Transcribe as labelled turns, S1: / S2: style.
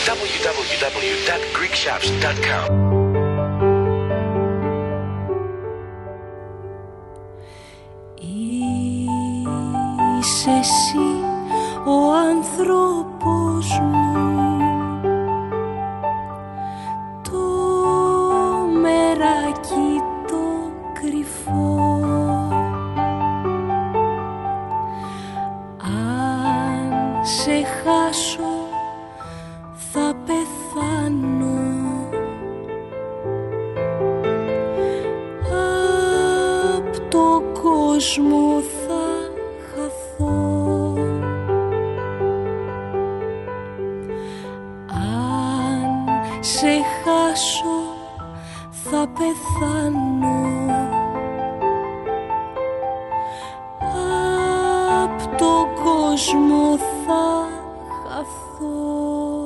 S1: www.greekchefs.com.
S2: Είσαι εσύ ο άνθρωπος μου, το μεράκι το κρυφό. Αν σε χάσω θα πεθάνω, απ' το κόσμο θα χαθώ. Αν σε χάσω θα πεθάνω, απ' το κόσμο θα χαθώ.